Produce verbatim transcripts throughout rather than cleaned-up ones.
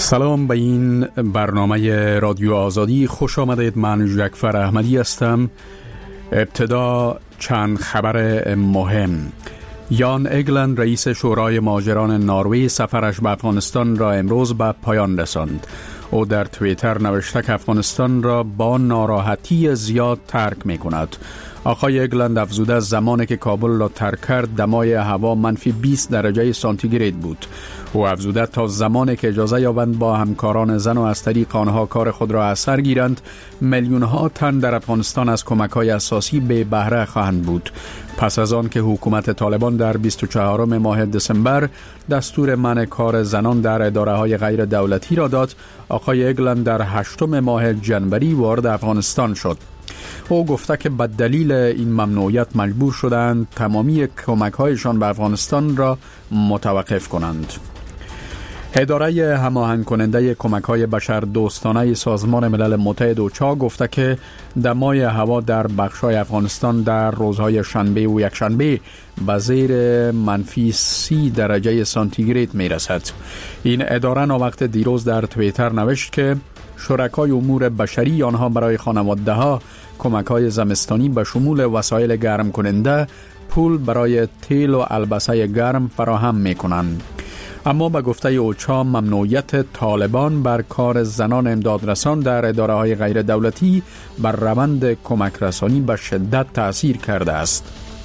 سلام به این برنامه رادیو آزادی خوش آمدید. من جعفر احمدی هستم. ابتدا چند خبر مهم. یان اگلند رئیس شورای مهاجران نروژ سفرش به افغانستان را امروز به پایان رساند. او در توییتر نوشته که افغانستان را با ناراحتی زیاد ترک می کند. آقای اگلند افزوده زمانی که کابل را ترک کرد دمای هوا منفی بیست درجه سانتیگراد بود. او افزوده تا زمانی که اجازه یابند با همکاران زن و از طریق آنها کار خود را از سر گیرند، میلیون ها تن در افغانستان از کمک‌های اساسی به بهره خواهند بود. پس از آن که حکومت طالبان در بیست و چهارم ماه دسامبر دستور منع کار زنان در اداره‌های غیر دولتی را داد، آقای اگلند در هشتم ماه جنوری وارد افغانستان شد. او گفته که به دلیل این ممنوعیت مجبور شدند تمامی کمک‌هایشان به افغانستان را متوقف کنند. اداره هماهنگ کننده کمک‌های بشر دوستانه سازمان ملل متحد اوچا گفته که دمای هوا در بخش‌های افغانستان در روزهای شنبه و یکشنبه به زیر منفی سی درجه سانتیگراد می‌رسد. این اداره ناوقت دیروز در توییتر نوشت که شرکای امور بشری آنها برای خانواده‌ها کمک‌های زمستانی به شمول وسایل گرم کننده، پول برای تیل و البسه گرم فراهم می‌کنند. اما به گفته اوچا ممنوعیت طالبان بر کار زنان امدادرسان در اداره‌های غیر دولتی بر روند کمک رسانی به شدت تأثیر کرده است.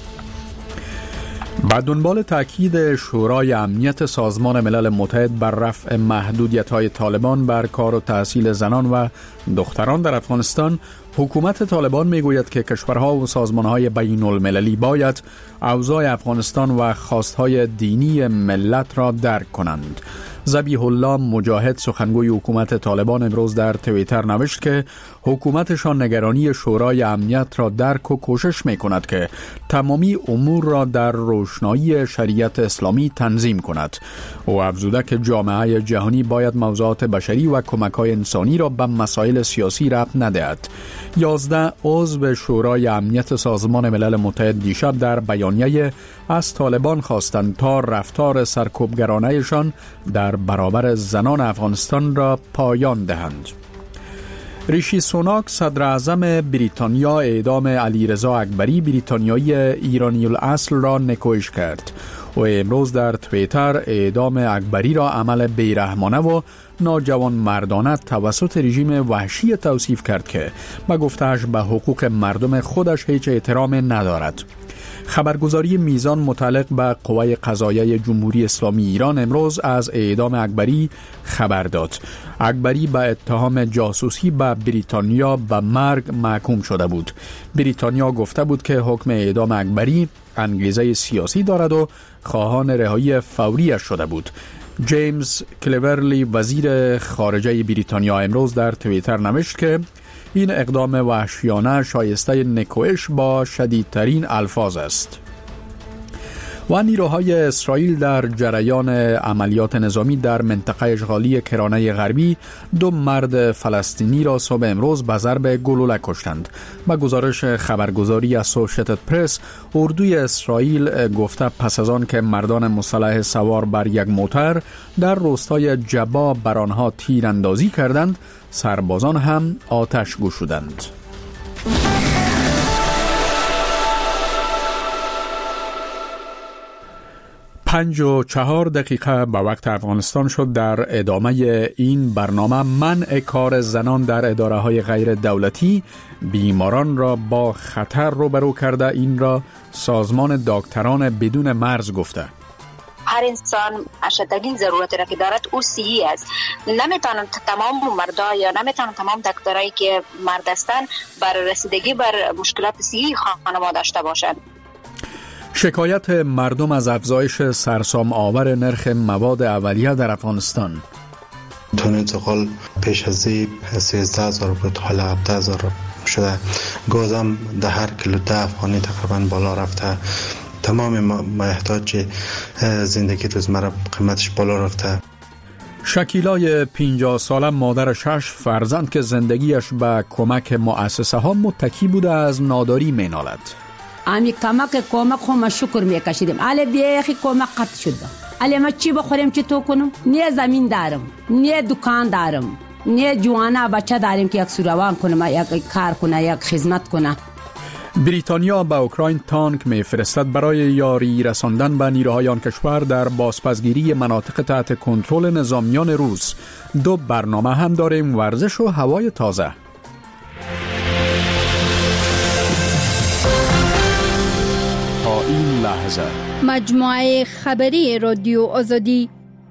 به دنبال تاکید شورای امنیت سازمان ملل متحد بر رفع محدودیت‌های طالبان بر کار و تحصیل زنان و دختران در افغانستان، حکومت طالبان میگوید که کشورها و سازمان‌های بین‌المللی باید اوضاع افغانستان و خواست‌های دینی ملت را درک کنند. ذبیح الله مجاهد سخنگوی حکومت طالبان امروز در توییتر نوشت که حکومتشان نگرانی شورای امنیت را درک و کوشش می‌کند که تمامی امور را در روشنایی شریعت اسلامی تنظیم کند. او افزوده که جامعه جهانی باید موضوعات بشری و کمک‌های انسانی را به مسائل سیاسی ربط ندهد. یازده عضو شورای امنیت سازمان ملل متحد دیشب در بیانیه از طالبان خواستند تا رفتار سرکوبگرانه‌شان در برابر زنان افغانستان را پایان دهند. ریشی سوناک صدر اعظم بریتانیا اعدام علیرضا اکبری بریتانیایی ایرانی الاصل را نکوهش کرد. او امروز در توییتر اعدام اکبری را عمل بیرحمانه و ناجوان مردانه توسط رژیم وحشی توصیف کرد که به گفته‌اش به حقوق مردم خودش هیچ احترام ندارد. خبرگزاری میزان متعلق به قوای قضاییه جمهوری اسلامی ایران امروز از اعدام اکبری خبر داد. اکبری به اتهام جاسوسی به بریتانیا به مرگ محکوم شده بود. بریتانیا گفته بود که حکم اعدام اکبری انگیزه سیاسی دارد و خواهان رهایی فوریش شده بود. جیمز کلیورلی وزیر خارجه بریتانیا امروز در توییتر نوشت که این اقدام وحشیانه شایسته نکوهش با شدیدترین الفاظ است. و نیروهای اسرائیل در جریان عملیات نظامی در منطقه اشغالی کرانه غربی دو مرد فلسطینی را صبح امروز به ضرب گلوله کشتند. با گزارش خبرگزاری اسوسییتد پرس، اردوی اسرائیل گفته پس از آن که مردان مسلح سوار بر یک موتر در روستای جبا بر آنها تیراندازی کردند، سربازان هم آتش گشودند. پنج و چهار دقیقه به وقت افغانستان شد. در ادامه این برنامه منع کار زنان در اداره‌های غیر دولتی بیماران را با خطر روبرو کرده. این را سازمان دکتران بدون مرز گفته. هر انسان اشدترین ضرورتی را که دارد او صحی است. نمیتونن تمام مردا یا نمیتونن تمام دکترایی که مرد هستند بر رسیدگی بر مشکلات صحی خانواده داشته باشند. شکایت مردم از افزایش سرسام آور نرخ مواد اولیه در افغانستان. تون انتقال پیش از این سیزده هزار بود، حالا هفده هزار شده. گازم در هر کیلو ده افغانی تقریبا بالا رفته. تمام محتاج زندگی روزمره قیمتش بالا رفته. شکیلای پنجاه ساله مادر شش فرزند که زندگیش به کمک مؤسسه ها متکی بوده از ناداری مینالد. امی کمک کمک خو ما شکر میکشیدیم. علی بیخی کمک قطع شد. علی ما چی بخوریم چی تو کنم؟ نه زمین دارم، نه دکان دارم، نه جوانا بچه داریم که یک سوروان کنم، یک کار کنه، یک خدمت کنه. بریتانیا به اوکراین تانک میفرستد برای یاری رساندن به نیروهای آن کشور در بازپسگیری مناطق تحت کنترل نظامیان روس. دو برنامه هم داریم، ورزش و هوای تازه. تا این لحظه مجموعه خبری رادیو آزادی.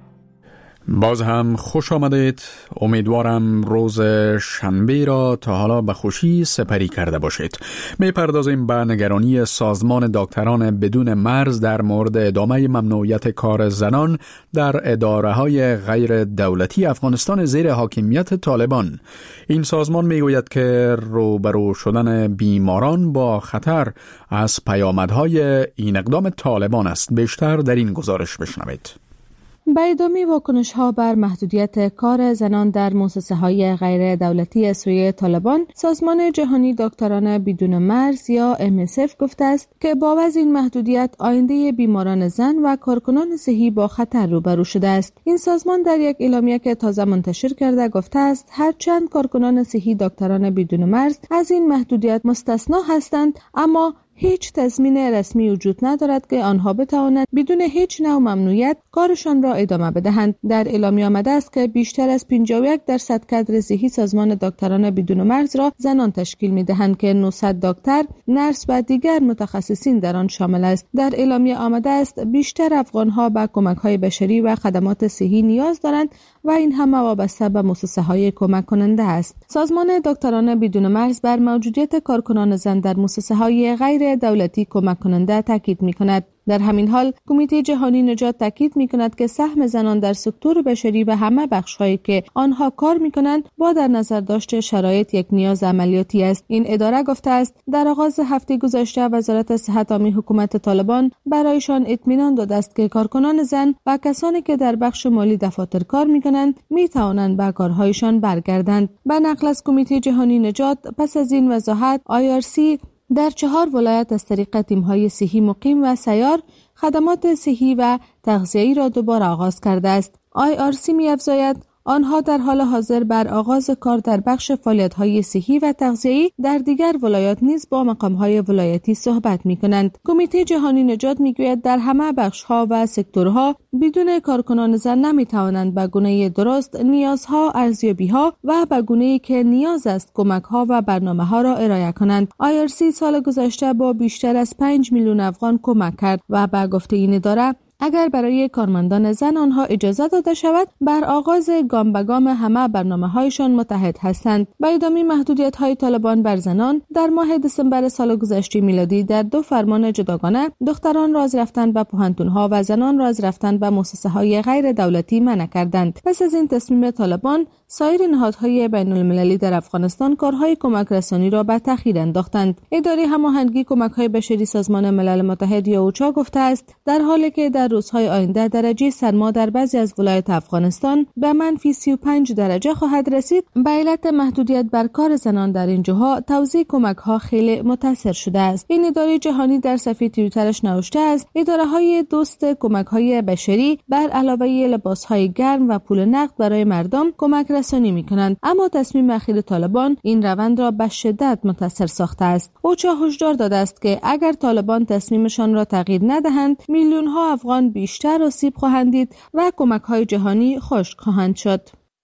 باز هم خوش آمدید. امیدوارم روز شنبه را تا حالا به خوشی سپری کرده باشید. می پردازیم به نگرانی سازمان دکتران بدون مرز در مورد ادامه ممنوعیت کار زنان در اداره‌های غیر دولتی افغانستان زیر حاکمیت طالبان. این سازمان می گوید که روبرو شدن بیماران با خطر از پیامدهای این اقدام طالبان است. بیشتر در این گزارش بشنوید. به ادامه واکنش‌ها بر محدودیت کار زنان در مؤسسه‌های غیر دولتی سوی طالبان، سازمان جهانی دکتران بدون مرز یا ام اس اف گفته است که با وضع این محدودیت آینده بیماران زن و کارکنان صحی با خطر روبرو شده است. این سازمان در یک اعلامیه که تازه منتشر کرده گفته است هرچند کارکنان صحی دکتران بدون مرز از این محدودیت مستثنا هستند، اما هیچ تضمین رسمی وجود ندارد که آنها بتوانند بدون هیچ نوع ممنوعیت کارشان را ادامه بدهند. در اعلامیه آمده است که بیشتر از پنجاه و یک درصد کادر صحی سازمان دکتران بدون مرز را زنان تشکیل می‌دهند که نهصد دکتر، نرس و دیگر متخصصین در آن شامل است. در اعلامیه آمده است بیشتر افغان‌ها به کمک‌های بشری و خدمات صحی نیاز دارند و این همه وابسته به مؤسسه‌های کمک کننده است. سازمان دکتران بدون مرز بر موجودیت کارکنان زن در مؤسسه‌های غیر دولتی کمک کننده تاکید می‌کند. در همین حال کمیته جهانی نجات تاکید می‌کند که سهم زنان در سکتور بشری و همه بخش‌هایی که آنها کار می‌کنند با در نظر داشت شرایط یک نیاز عملیاتی است. این اداره گفته است در آغاز هفته گذشته وزارت صحت عامه حکومت طالبان برایشان اطمینان داده است که کارکنان زن و کسانی که در بخش مالی دفاتر کار می‌کنند می‌توانند به کارهایشان برگردند. به نقل از کمیته جهانی نجات، پس از این وضاحت آی آر سی در چهار ولایت از طریق تیم‌های صحی مقیم و سیار خدمات صحی و تغذیه‌ای را دوباره آغاز کرده است. آی آر سی می‌افزاید آنها در حال حاضر بر آغاز کار در بخش فعالیت‌های صحی و تغذیه‌ای در دیگر ولایات نیز با مقام‌های ولایتی صحبت می‌کنند. کمیته جهانی نجات می‌گوید در همه بخش‌ها و سکتورها بدون کارکنان زن نمی‌توانند به گونه درست نیازها، ارزیابی‌ها و به گونه‌ای که نیاز است کمک‌ها و برنامه‌ها را ارائه کنند. آی آر سی سال گذشته با بیشتر از پنج میلیون افغان کمک کرد و به گفته این اداره اگر برای کارمندان زن آنها اجازه داده شود بر آغاز گام به گام همه برنامه‌هایشان متحد هستند. به ادامه محدودیت‌های طالبان بر زنان در ماه دسامبر سال گذشته میلادی در دو فرمان جداگانه دختران را از رفتن به پوهنتون‌ها و زنان را از رفتن به مؤسسه‌های غیر دولتی منع کردند. پس از این تصمیم طالبان سایر نهادهای بین‌المللی در افغانستان کارهای کمک رسانی را به تأخیر انداختند. اداره هماهنگی کمک‌های بشری سازمان ملل متحد یا اوچا گفته است در حالی که در روزهای آینده درجه سرما در بعضی از ولایات افغانستان به منفی سی و پنج درجه خواهد رسید، به علت محدودیت بر کار زنان در این جاها توزیع کمک‌ها خیلی متاثر شده است. این اداره جهانی در صفحه توییترش نوشته است اداره‌های دوست کمک‌های بشری بر علاوه لباس‌های گرم و پول نقد برای مردم کمک رسانی می‌کنند، اما تصمیم اخیر طالبان این روند را به شدت متاثر ساخته است. اوچا هشدار داده است که اگر طالبان تصمیمشان را تغییر ندهند میلیون‌ها افغان بیشتر آسیب خواهند دید و کمک‌های جهانی خشک خواهند شد.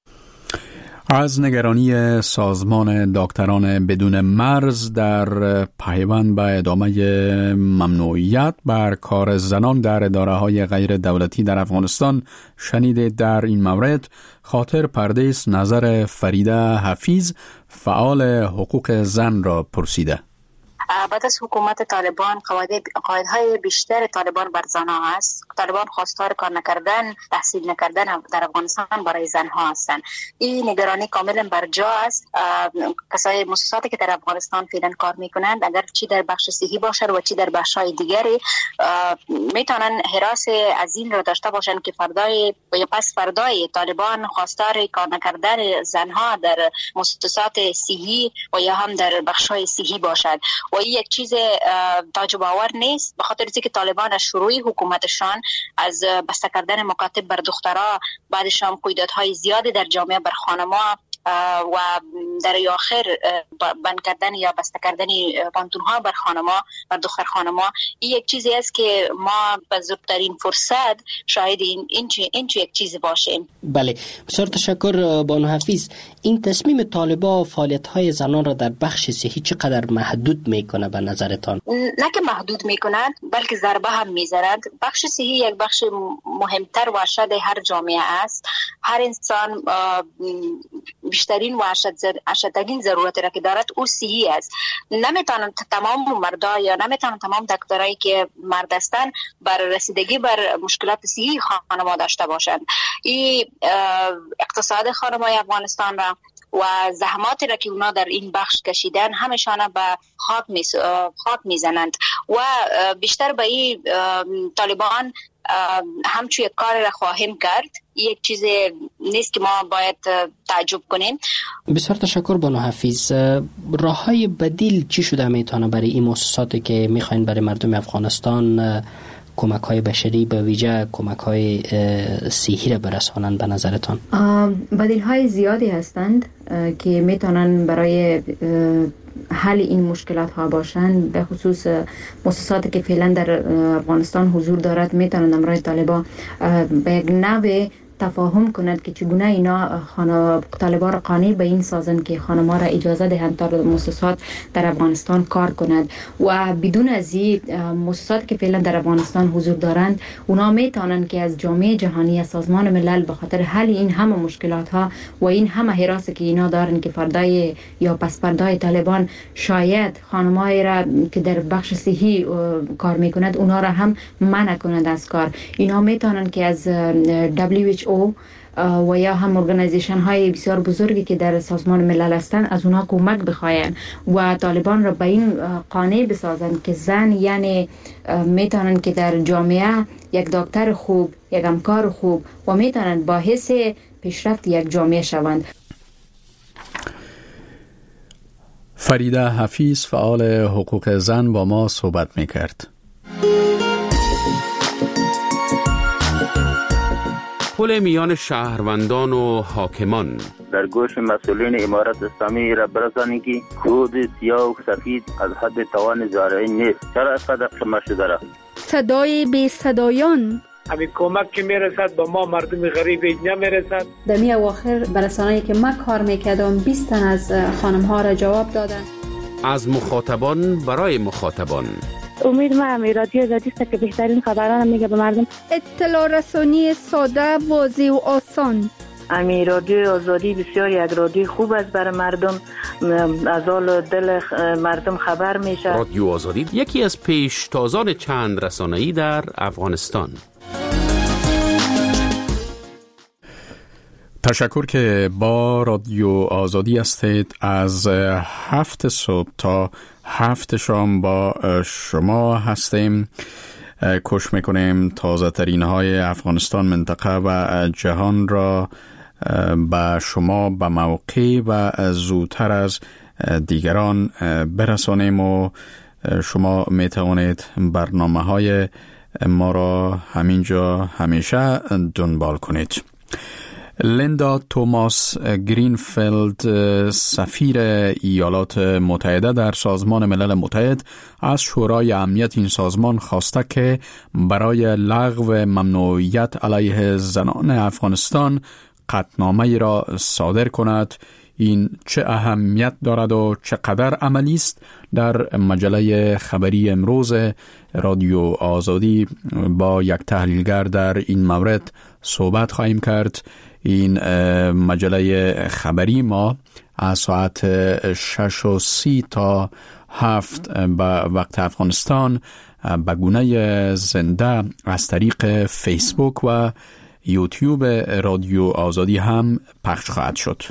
از نگرانی سازمان دکتران بدون مرز در پیوند به ادامه ممنوعیت بر کار زنان در اداره‌های غیر دولتی در افغانستان شنیده. در این مورد خاطر پردیس نظر فریده حفیظ فعال حقوق زن را پرسیده. بعد از حکومت طالبان قواعدهای بیشتر طالبان بر زنها است. طالبان خواستار کار نکردن، تحصیل نکردن در افغانستان برای زنها هستند. این نگرانی کاملا بر جا است. کسای مؤسساتی که در افغانستان فعلا کار میکنند اگر چی در بخش صحی باشد و چی در بخش‌های دیگری میتونن حراس از این را داشته باشند که فردای یا پس فردای طالبان خواستار کار نکردن زنها در مؤسسات صحی و یا هم در بخش‌های صحی باشد و یک چیز تعجب آور نیست، به خاطر اینکه طالبان از شروع حکومتشان از بسته کردن مکاتب بر دخترها، بعدش هم قیودهای زیادی در جامعه بر خانم‌ها و در آخر بند کردن یا بسته کردن پانتون‌ها بر خانم‌ها، بر دختر خانم‌ها، این یک چیزی است که ما به زودترین فرصت شاهد این این این یک چیزی باشیم. بله، بسیار تشکر بانو حفیظ. این تصمیم طالبان فعالیت‌های زنان را در بخش صحی چقدر محدود میکنه به نظرتان؟ نه که محدود میکنند، بلکه ضربه هم میزنند. بخش صحی یک بخش مهمتر و اشد هر جامعه است. هر انسان بیشترین و اشدترین ضرورتی را که دارد او صحی است. نمیتونن تمام مردا یا نمیتونن تمام دکترایی که مرد هستند بر رسیدگی بر مشکلات صحی خانم‌ها داشته باشند. این اقتصاد خانم‌های افغانستان را و زحماتی را که اونا در این بخش کشیدن همشان به خاک می خاک میزنند و بیشتر به این طالبان همچون یک کار را خواهیم کرد. یک چیز نیست که ما باید تعجب کنیم. بسیار تشکر بانو حفیظ. راههای بدیل چی شده میتونه برای این مؤسساتی که میخواین برای مردم افغانستان کمک های بشری به ویژه کمک های صحی را برسانند به نظرتان؟ بدیل های زیادی هستند که میتونن برای حل این مشکلات ها باشند. به خصوص مؤسساتی که فعلا در افغانستان حضور دارد میتونن امرای طالبان به یک نوع تفاهم کند که چگونه اینا خانه طالبان را قانع به این سازند که خانم‌ها را اجازه دهند تا مؤسسات در افغانستان کار کنند و بدون از این مؤسسات که فعلا در افغانستان حضور دارند اونا میتونن که از جامعه جهانی، از سازمان ملل به خاطر حل این همه مشکلات ها و این همه حراسی که اینا دارن که فردای یا پسپردای طالبان شاید خانم‌های را که در بخش صحی کار میکند اونا را هم منع کنند از کار. اینا میتونن که از دبلیو اچ او و یا هم ارگانیزیشن های بسیار بزرگی که در سازمان ملل هستند از اونها کمک بخواین و طالبان را به این قانع بسازند که زن یعنی میتونن که در جامعه یک دکتر خوب، یک همکار خوب و میتونن باعث پیشرفت یک جامعه شوند. فریده حفیظ فعال حقوق زن با ما صحبت میکرد. پل میان شهروندان و حاکمان در گوش مسئولین امارت اسلامی را برسانید که خود سیاه و سفید از حد توان زارعی نیست. چرا اینقدر قمه شده را؟ صدای بی صدایان. همین کمک که میرسد با ما مردم غریب نمیرسد. در می اواخر برسانه‌ای که من کار میکردم بیست تن از خانم ها را جواب دادن. از مخاطبان برای مخاطبان. امید ما هم رادیو آزادی است که بهترین خبران میگه به مردم. اطلاع رسانی ساده، واضح و آسان. امی رادیو آزادی بسیار یک رادیو خوب است برای مردم، از حال دل مردم خبر میشه. رادیو آزادی یکی از پیشتازان چند رسانه‌ای در افغانستان. تشکر که با رادیو آزادی هستید. از هفت صبح تا هفت شام با شما هستیم. کوشش میکنیم تازه ترین های افغانستان، منطقه و جهان را به شما به موقع و زودتر از دیگران برسانیم و شما میتوانید برنامه های ما را همینجا همیشه دنبال کنید. لیندا توماس گرینفیلد، سفیر ایالات متحده در سازمان ملل متحد، از شورای امنیت این سازمان خواسته که برای لغو ممنوعیت علیه زنان افغانستان قطعنامه‌ای را صادر کند. این چه اهمیت دارد و چقدر عملی است؟ در مجله خبری امروز رادیو آزادی با یک تحلیلگر در این مورد صحبت خواهیم کرد. این مجله خبری ما از ساعت شش و سی تا هفت به وقت افغانستان به گونه زنده از طریق فیسبوک و یوتیوب رادیو آزادی هم پخش خواهد شد.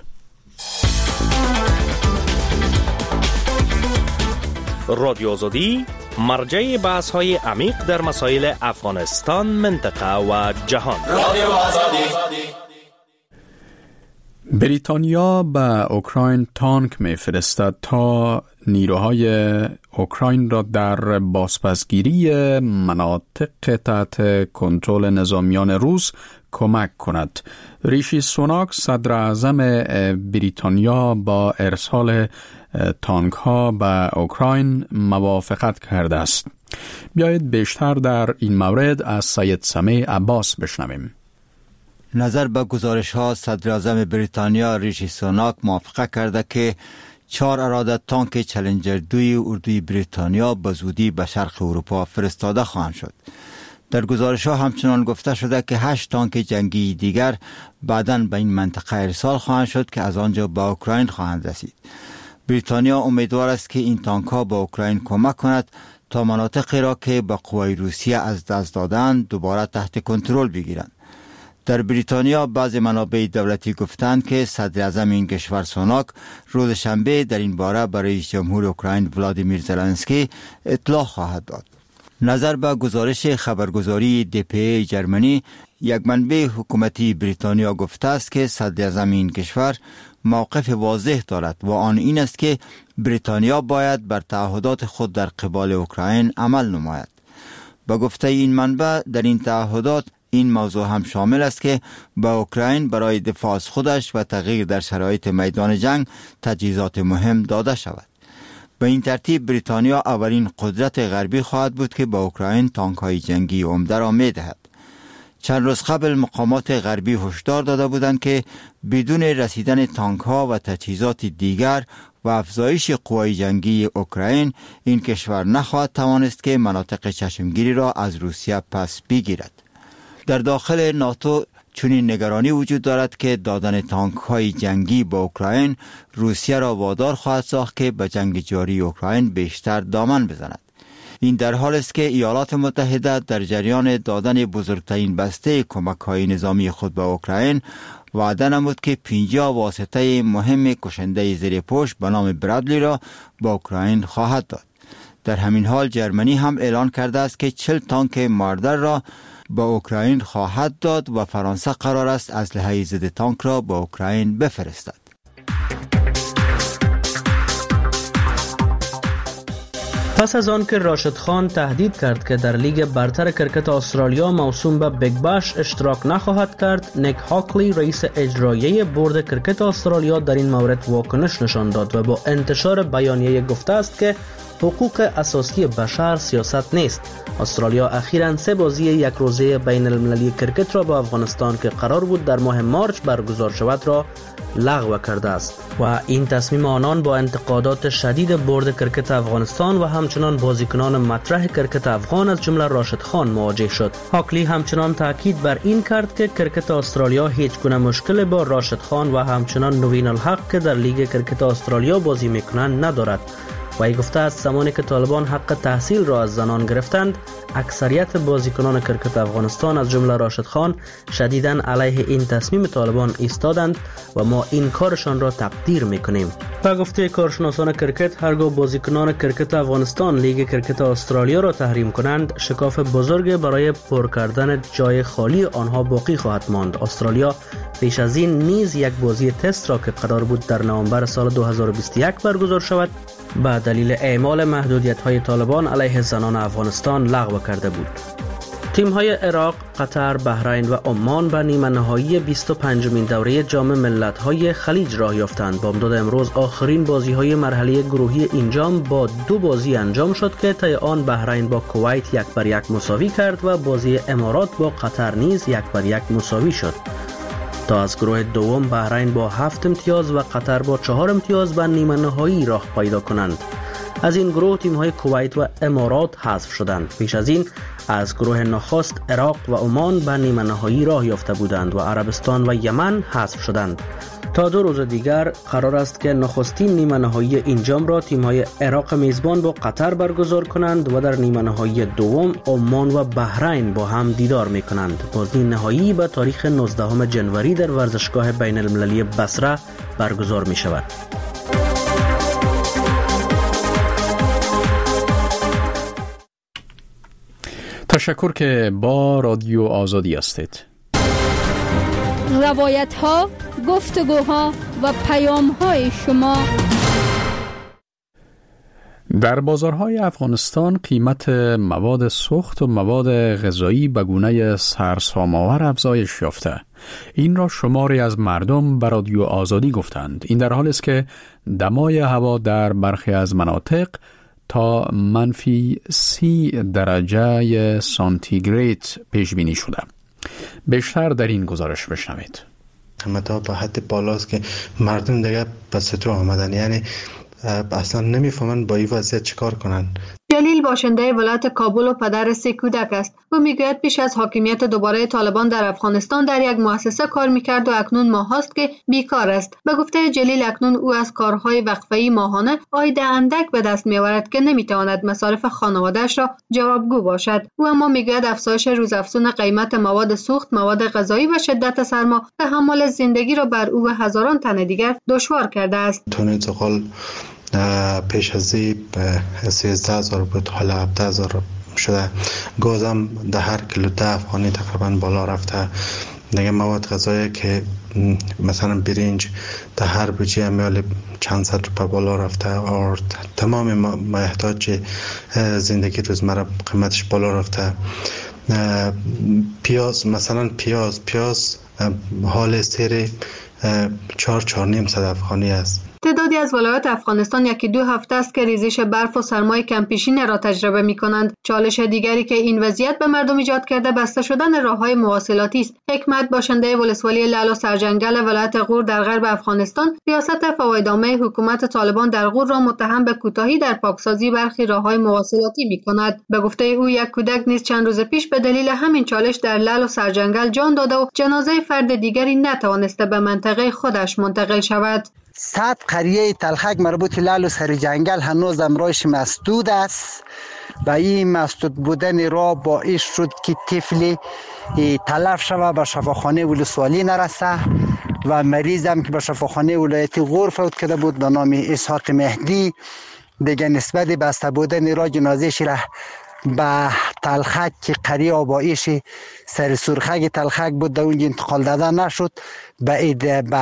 رادیو آزادی مرجع بحث های عمیق در مسائل افغانستان، منطقه و جهان. رادیو آزادی. بریتانیا به اوکراین تانک میفرستد تا نیروهای اوکراین را در بازپسگیری مناطق تحت کنترل نظامیان روس کمک کند. ریشی سوناک صدر اعظم بریتانیا با ارسال تانک ها به اوکراین موافقت کرده است. بیایید بیشتر در این مورد از سید سمیع عباس بشنویم. نظر به گزارش ها صدر اعظم بریتانیا ریشی سوناک موافقت کرده که چهار اراده تانک چالنجر دوی اردوی بریتانیا به زودی به شرق اروپا فرستاده خواهند شد. در گزارش ها همچنان گفته شده که هشت تانک جنگی دیگر بعداً به این منطقه ارسال خواهند شد که از آنجا به اوکراین خواهند رسید. بریتانیا امیدوار است که این تانک ها به اوکراین کمک کند تا مناطقی را که به قوای روسیه از دست دادند دوباره تحت کنترل بگیرند. در بریتانیا بعض منابع دولتی گفتند که صدر اعظم این کشور سوناک روز شنبه در این باره برای رئیس جمهور اوکراین ولادیمیر زلنسکی اطلاع خواهد داد. نظر به گزارش خبرگزاری دی پی ای جرمنی، یک منبع حکومتی بریتانیا گفته است که صدر اعظم این کشور موقف واضح دارد و آن این است که بریتانیا باید بر تعهدات خود در قبال اوکراین عمل نماید. با گفته این منبع در این تعهدات این موضوع هم شامل است که با اوکراین برای دفاع از خودش و تغییر در شرایط میدان جنگ تجهیزات مهم داده شود. به این ترتیب بریتانیا اولین قدرت غربی خواهد بود که با اوکراین تانک‌های جنگی عمده را می‌دهد. چند روز قبل مقامات غربی هشدار داده بودند که بدون رسیدن تانک‌ها و تجهیزات دیگر و افزایش قوای جنگی اوکراین این کشور نخواهد توانست که مناطق چشمگیری را از روسیه پس بگیرد. در داخل ناتو چنین نگرانی وجود دارد که دادن تانک های جنگی به اوکراین روسیه را وادار خواهد ساخت که به جنگ جاری اوکراین بیشتر دامن بزند. این در حال است که ایالات متحده در جریان دادن بزرگترین بسته کمک های نظامی خود به اوکراین وعده نمود که پنجاه واسطه مهم کشنده زیر پوش به نام برادلی را به اوکراین خواهد داد. در همین حال جرمنی هم اعلان کرده است که چهل تانک ماردر را با اوکراین خواهد داد و فرانسه قرار است اسلحه ضد تانک را با اوکراین بفرستد. پس از آن که راشد خان تهدید کرد که در لیگ برتر کرکت استرالیا موسوم به بیگ باش اشتراک نخواهد کرد، نیک هاکلی رئیس اجرایی بورد کرکت استرالیا در این مورد واکنش نشان داد و با انتشار بیانیه گفته است که حقوق اساسی بشر سیاست نیست. استرالیا اخیراً سه بازی یک روزه بین المللی کرکت را با افغانستان که قرار بود در ماه مارچ برگزار شود را لغو کرده است و این تصمیم آنان با انتقادات شدید بورد کرکت افغانستان و همچنان بازیکنان مطرح کرکت افغان از جمله راشد خان مواجه شد. هاکلی همچنان تاکید بر این کرد که کرکت استرالیا هیچ گونه مشکل با راشد خان و همچنان نوین الحق که در لیگ کرکت استرالیا بازی میکنند ندارد. و ای گفته است زمانی که طالبان حق تحصیل را از زنان گرفتند، اکثریت بازیکنان کرکت افغانستان از جمله راشد خان شدیداً علیه این تصمیم طالبان ایستادند و ما این کارشان را تقدیر میکنیم. با گفته کارشناسان کرکت، هرگاه بازیکنان کرکت افغانستان لیگ کرکت استرالیا را تحریم کنند، شکاف بزرگ برای پر کردن جای خالی آنها باقی خواهد ماند. استرالیا پیش از این نیز یک بازی تست را که قرار بود در نوامبر سال دو هزار و بیست و یک برگزار شود، به دلیل اعمال محدودیت‌های طالبان علیه زنان افغانستان لغو کرده بود. تیم‌های عراق، قطر، بحرین و عمان به نیمه نهایی بیست و پنجمین دوره جام ملت‌های خلیج راه یافتند. بامداد امروز آخرین بازی‌های مرحله گروهی این جام با دو بازی انجام شد که طی آن بحرین با کویت یک بر یک مساوی کرد و بازی امارات با قطر نیز یک بر یک مساوی شد. تا از گروه دوم بحرین با هفت امتیاز و قطر با چهار امتیاز به نیمه نهایی راه پیدا کنند. از این گروه تیم‌های کویت و امارات حذف شدند. پیش از این از گروه نخست عراق و عمان به نیمه نهایی راه یافته بودند و عربستان و یمن حذف شدند. تا دو روز دیگر قرار است که نخستین نیمه نهایی این جام را تیم‌های عراق میزبان با قطر برگزار کنند و در نیمه نهایی دوم عمان و بحرین با هم دیدار می‌کنند. بازی نهایی به تاریخ نوزدهم ژانویه در ورزشگاه بین المللی بصره برگزار می‌شود. تشکر که با رادیو آزادی هستید. روایت ها، گفتگوها و پیام های شما در بازارهای افغانستان قیمت مواد سوخت و مواد غذایی به گونه سرسام‌آور افزایش یافته. این را شماری از مردم به رادیو آزادی گفتند. این در حالی است که دمای هوا در برخی از مناطق تا منفی سی درجه سانتیگراد پیش بینی شده. بیشتر در این گزارش بشنوید. قیمت‌ها به حد بالاست که مردم دیگه به ستو آمدن، یعنی اصلا نمیفهمن با این وضعیت چیکار کنن. جلیل باشنده ولایت کابل و پدر سه کودک است. او میگوید پیش از حاکمیت دوباره طالبان در افغانستان در یک مؤسسه کار میکرد و اکنون ماه است که بیکار است. به گفته جلیل اکنون او از کارهای وقفه‌ای ماهانه عاید اندک به دست میآورد که نمیتواند مصارف خانواده‌اش را جوابگو باشد. او اما میگوید افزایش روزافزون قیمت مواد سوخت، مواد غذایی و شدت سرما تحمل زندگی را بر او و هزاران تن دیگر دشوار کرده است. تون زغال پیش از سیزده هزار بود، حالا هفده هزار شده. گاز هم ده هر کیلو ده افغانی تقریبا بالا رفته. دیگه مواد غذایی که مثلا برنج ده هر بوجه امیال چند صد روپه بالا رفته و تمام محتاج زندگی روزمره قیمتش بالا رفته. پیاز مثلا پیاز پیاز حال سیر چهار چهار نیم صد افغانی است. تعدادی از ولایات افغانستان یکی دو هفته است که ریزش برف و سرمای کمپیشین را تجربه می کنند. چالش دیگری که این وضعیت به مردم ایجاد کرده بسته شدن راههای مواصلاتی است. حکمت باشنده ولسوالی لعل و سرجنگل ولایت غور در غرب افغانستان ریاست فوایدنامه حکومت طالبان در غور را متهم به کوتاهی در پاکسازی برخی راههای مواصلاتی می کند. به گفته او یک کودک نیز چند روز پیش به دلیل همین چالش در لعل و سرجنگل جان داده و جنازه فرد دیگری نتوانسته به منطقه خودش منتقل شود. صد قریه تلخک مربوط لعل و سرجنگل هنوز امرایش مسدود است و این مسدود بودن را باعث شد که طفلی تلف شود به شفاخانه ولسوالی نرسه و مریض هم که به شفاخانه ولایتی غور فوت کرده بود به نام اسحاق مهدی دیگه نسبت بسته بودن را جنازه‌اش را به تلخک که قریه آبایش سر سرخک تلخک بود در اونجا انتقال داده نشد به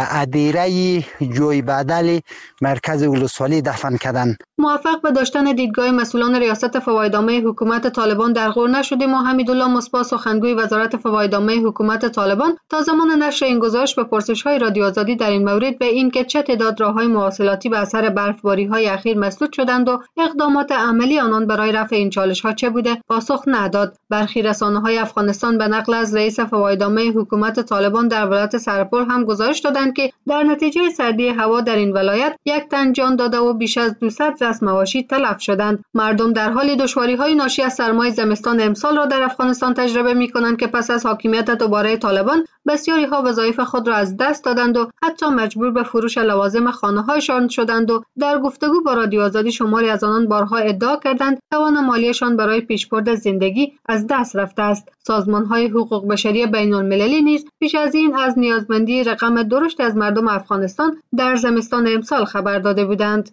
ادیره جوی بدل مرکز ولسوالی دفن کردن. موافق به داشتن دیدگاه مسئولان ریاست فوایدنامه حکومت طالبان در غور نشدیم و حمیدالله مصباح سخنگوی وزارت فوایدنامه حکومت طالبان تا زمان نشر این گزارش به پرسش‌های رادیو آزادی در این مورد به این که چه تعداد راه‌های مواصلاتی به اثر برفباری‌های اخیر مسدود شدند و اقدامات عملی آنان برای رفع این چالش‌ها چه بوده پاسخ نداد. برخی رسانه‌های افغانستان به نقل از رئیس فوایدنامه حکومت طالبان در ولایت سرپل هم گزارش دادند که در نتیجه سردی هوا در این ولایت یک تن جان داده و بیش از دویست رأس مواشی تلف شدند. مردم در حال دشواری‌های ناشی از سرمای زمستان امسال را در افغانستان تجربه می‌کنند که پس از حاکمیت دوباره طالبان بسیاری‌ها وظایف خود را از دست دادند و حتی مجبور به فروش لوازم خانه‌هایشان شدند و در گفتگو با رادیو آزادی شماری از آنان بارها ادعا کردند توان مالیشان برای پیشبرد زندگی از دست رفته است. سازمان‌های حقوق بشری بین‌المللی نیز پیش از این از نیازمندی رقم درشت از مردم افغانستان در زمستان امسال خبر داده بودند.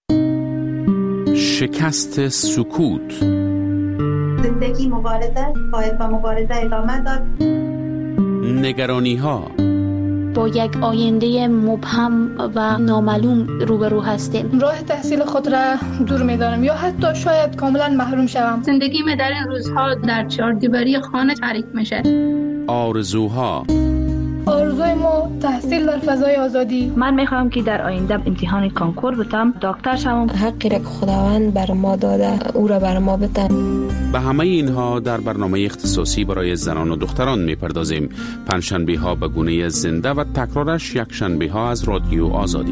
شکست سکوت. زندگی مبارزه باید با مبارزه ادامه داد. نگرانی ها. با یک آینده مبهم و نامعلوم روبرو هستیم. راه تحصیل خود را دور می‌دانم یا حتی شاید کاملا محروم شوم. زندگی می در این روزها در چهاردیواری خانه تعریف میشه. آرزوها. آرزوی ما تحصیل در فضای آزادی. من میخوام که در آینده امتحان کنکور بتم، دکتر شوم. حقی را که خداوند بر ما داده او را بر ما بده. به همه اینها در برنامه اختصاصی برای زنان و دختران میپردازیم. پنجشنبه ها به گونه زنده و تکرارش یک شنبه ها از رادیو آزادی.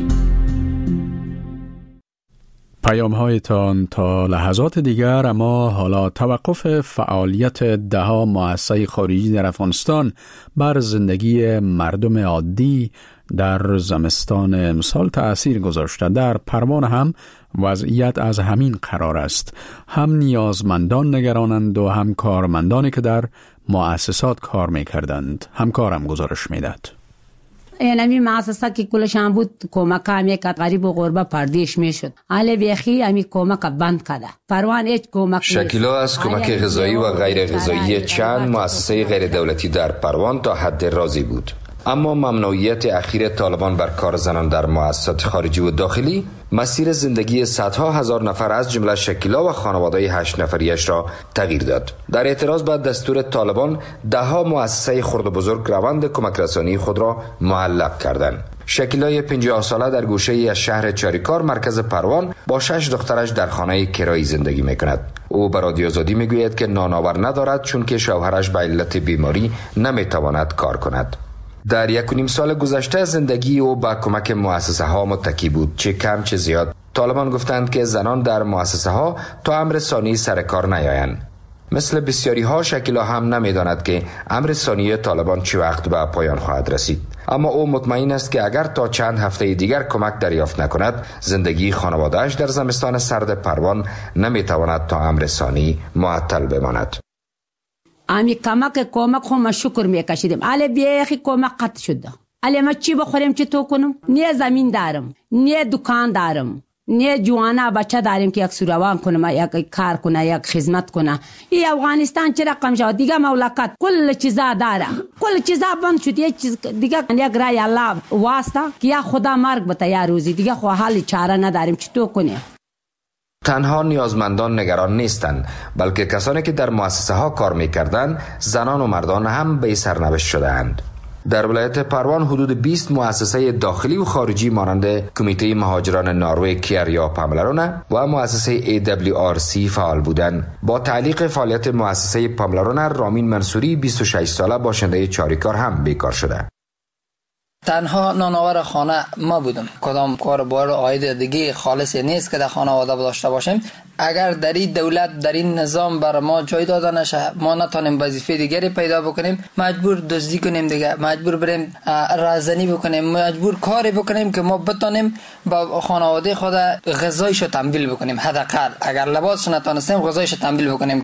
پیام هایتان تا لحظات دیگر. اما حالا توقف فعالیت دهها مؤسسه خارجی در افغانستان بر زندگی مردم عادی در زمستان امسال تأثیر گذاشته. در پروان هم وضعیت از همین قرار است. هم نیازمندان نگرانند و هم کارمندانی که در مؤسسات کار می‌کردند. همکارم گزارش می‌داد. اینمی مؤسسه که کلشان بود کمک هم یک غریب و غربه پردیش میشد. حالا بیخی امی کمک بند کرده. پروان هیچ کمک شکیلا از کمک غذایی و غیر غذایی چند مؤسسه غیر دولتی در پروان تا حد راضی بود. اما ممنوعیت اخیر طالبان بر کار زنان در مؤسسات خارجی و داخلی مسیر زندگی صدها هزار نفر از جمله شکیلا و خانواده هشت نفریش را تغییر داد. در اعتراض به دستور طالبان دهها مؤسسه خرد و بزرگ روند کمک رسانی خود را معلق کردند. شکیلای پنجاه ساله در گوشه از شهر چاریکار مرکز پروان با شش دخترش در خانه کرایی زندگی میکند. او به رادیو آزادی میگوید که نانآور ندارد چون که شوهرش به علت بیماری نمیتواند کار کند. در یک و نیم سال گذشته زندگی او با کمک مؤسسه ها متکی بود، چه کم چه زیاد. طالبان گفتند که زنان در مؤسسه ها تا امر ثانی سر کار نیایند. مثل بسیاری ها شکیلا هم نمیداند که امر ثانی طالبان چه وقت به پایان خواهد رسید، اما او مطمئن است که اگر تا چند هفته دیگر کمک دریافت نکند زندگی خانواده‌اش در زمستان سرد پروان نمیتواند تا امر ثانی معطل بماند. امی کمک کمک خو ما شکر میکشیدیم. اله بیخی کمک قطع شده. اله ما چی بخوریم چی تو کنم؟ نه زمین دارم، نه دکان دارم، نه جوانا بچه داریم که یک سوروان کنم، یک کار کنه، یک خدمت کنه. این افغانستان چه رقم شد دیگه مملکت کل چیزا داره، کل چیزا بند شد. یک چیز دیگه یک رای الله واسطه که یا خدا مرگ بده یا روزی دیگه خو حال چاره نداریم چی تو کنیم. تنها نیازمندان نگران نیستند، بلکه کسانی که در مؤسسه ها کار می‌کردند زنان و مردان هم به سرنوشت شده‌اند. در ولایت پروان حدود بیست مؤسسه داخلی و خارجی مانند کمیته مهاجران نروژ کیر یا پاملرونه و مؤسسه ای دبلیو آر سی فعال بودند. با تعلیق فعالیت مؤسسه پاملرونه، رامین منصوری بیست و شش ساله باشنده چاریکار هم بیکار شده. تنها نانآور خانه ما بودم. کدام کار بار عاید دیگه خالصی نیست که در خانواده داشته باشیم. اگر در این دولت در این نظام بر ما جای داده نشه، ما نتونیم وظیفه دیگری پیدا بکنیم، مجبور دزدی کنیم دیگه، مجبور بریم رازنی بکنیم، مجبور کاری بکنیم که ما بتونیم با خانواده خود غذایشو تمویل بکنیم. حداقل اگر لباسش نتونستیم غذایشو تمویل بکنیم.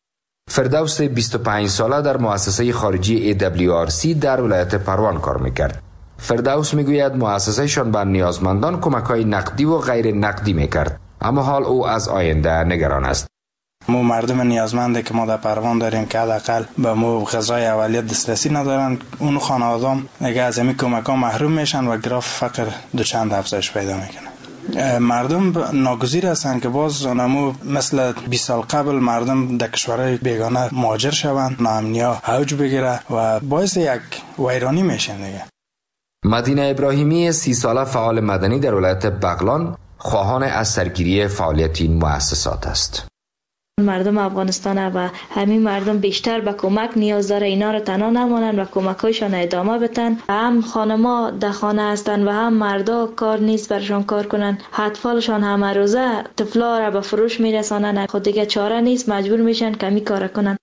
فردوس بیست و پنج ساله در مؤسسه خارجی ای دبلیو آر سی در ولایت پروان کار میکرد. فردوس میگوید مؤسسه شان بر نیازمندان کمک‌های نقدی و غیر نقدی میکرد، اما حال او از آینده نگران است. مو مردم نیازمنده که ما در پروان داریم که حداقل به مو غذای اولیت دسترسی ندارن، اون خانواده‌ام دیگه از این کمک‌ها محروم میشن و گراف فقر دو چند افزایش پیدا میکنه. مردم ناگزیر هستند که باز نمو مثل بیست سال قبل مردم در کشورهای بیگانه مهاجر شوند، ناامنی‌ها اوج بگیره و باعث یک ویرانی میشن دیگه. مدینه ابراهیمی سی ساله فعال مدنی در ولایت بغلان خواهان از سرگیری فعالیت این مؤسسات است. مردم افغانستان و همین مردم بیشتر به کمک نیاز داره، اینا رو تنها نمانن و کمکایشان ادامه بدن. هم خانما در خانه هستن و هم مردا کار نیست برشان کار کنن، اطفالشان همه روزه طفلا را به فروش میرسانن، خود دیگه چاره نیست، مجبور میشن کمی کار کنن.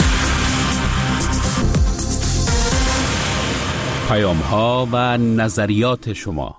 پیام ها و نظریات شما.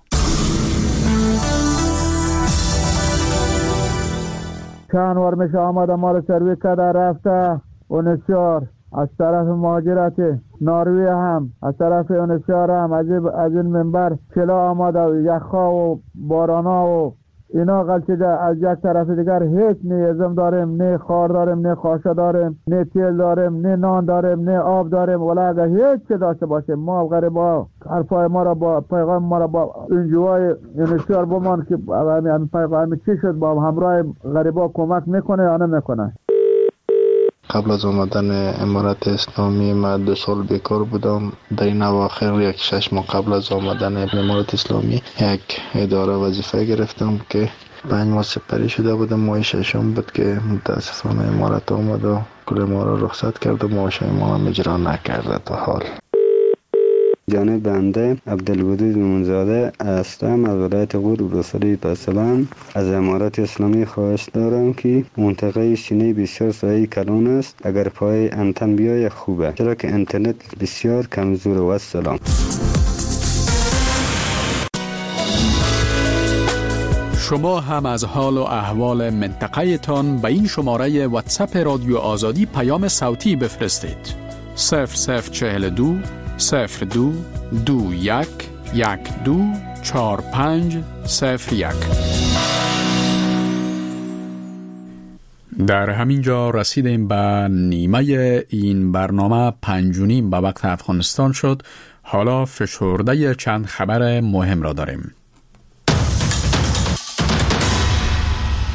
چند وار میشه آمده ما رو سرویس کرده رفته اونسیار از طرف مهاجرت نروژ هم از طرف اونسیار هم از این منبر چلا آمده و یخها و بارانا و اینا غلطیده. از یک طرف دیگر هیچ نه ازم داریم، نه خار داریم، نه خاشه داریم، نه تیل داریم، نه نان داریم، نه آب داریم. ولی اگر هیچ چه داشته باشیم ما غریبا حرفای ما را با پیغام ما را با انجوای انشار بمان که همین پیغام چی شد با همراه غریبا کمک میکنه یا نمیکنه. قبل از آمدن امارت اسلامی من دو سال بیکار بودم. در این اواخر یک شش ماه قبل از آمدن امارت اسلامی یک اداره وظیفه گرفتم که پنج ماه سپری شده بودم. ماه ششم بود که متاسفانه امارت آمد و کل ما را رخصت کرد و معاش ما هم اجرا نکرده تا حال. جانب بنده عبدالودود مومنزاده هستم از ولایت غور ولسوالی پسلان. از امارت اسلامی خواهش دارم که منطقه سینه بسیار سایه کلان است، اگر پای انتن بیای خوبه، چرا که اینترنت بسیار کمزور و السلام. شما هم از حال و احوال منطقه تان به این شماره واتساپ رادیو آزادی پیام صوتی بفرستید. صفر صفر چهل دو صفر دو دو یک یک دو چار پنج صفر یک. در همین جا رسیدیم به نیمه این برنامه. پنج و نیم به وقت افغانستان شد. حالا فشرده چند خبر مهم را داریم.